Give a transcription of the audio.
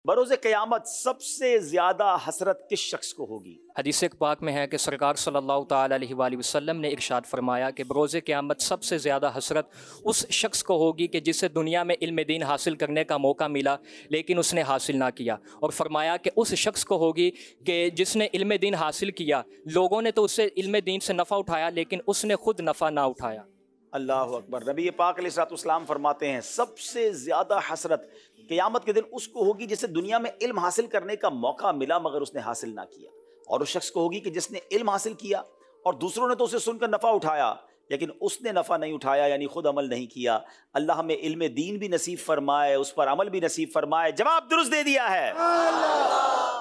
बरोज़े क़यामत सबसे ज़्यादा हसरत किस शख्स को होगी? हदीस पाक में है कि सरकार सल्लल्लाहु ताला अलैहि वसल्लम ने इरशाद फरमाया कि बरोज़े क़यामत सबसे ज़्यादा हसरत उस शख्स को होगी कि जिसे दुनिया में इल्म दीन हासिल करने का मौका मिला लेकिन उसने हासिल ना किया। और फरमाया कि उस शख्स को होगी कि जिसने इल्म दीन हासिल किया, लोगों ने तो उससे इल्म दीन से नफ़ा उठाया लेकिन उसने खुद नफ़ा ना उठाया। अल्लाह अकबर। नबी पाक अलैहिस्सलाम फरमाते हैं सबसे ज़्यादा हसरत क़यामत के दिन उसको होगी जिसे दुनिया में इल्म हासिल करने का मौका मिला मगर उसने हासिल ना किया, और उस शख्स को होगी कि जिसने इल्म हासिल किया और दूसरों ने तो उसे सुनकर नफ़ा उठाया लेकिन उसने नफ़ा नहीं उठाया, यानी खुद अमल नहीं किया। अल्लाह हमें इल्म दीन भी नसीब फरमाए, उस पर अमल भी नसीब फरमाए। जवाब दुरुस्त दे दिया है।